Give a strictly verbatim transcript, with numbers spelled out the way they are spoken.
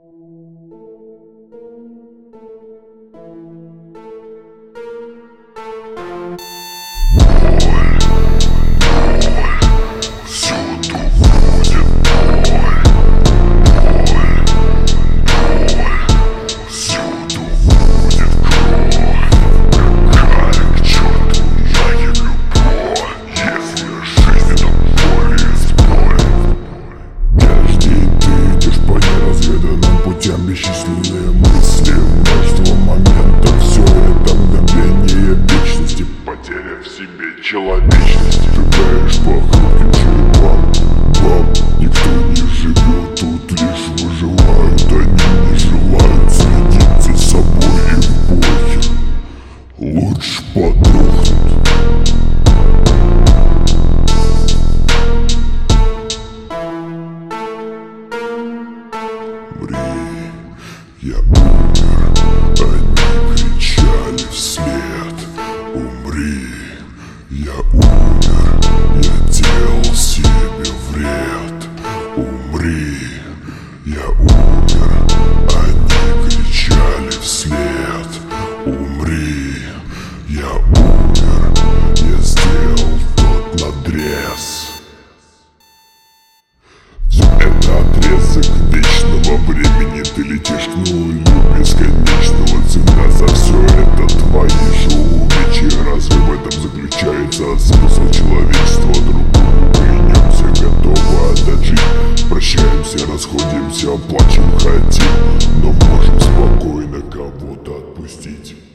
Бесчисленные мысли, множество моментов, все это мгновение вечности, потеря в себе человечности. Шагаешь по хрупким черепам, вам никто не живет, тут лишь выживают, они не желают следить за собой, им похер, лучше подохнуть. Я умер, они кричали вслед. Умри, я умер, я делал себе вред. Умри, я умер, они кричали вслед. Умри, я умер, я сделал тот надрез. Все это отрезок вечного времени. Ты летишь к нулю бесконечного. Цена за все это твои же увечья. Разве в этом заключается смысл человечества? Другому клянемся, готовы отдать жизнь. Прощаемся, расходимся, плачем, хотим, но можем спокойно кого-то отпустить.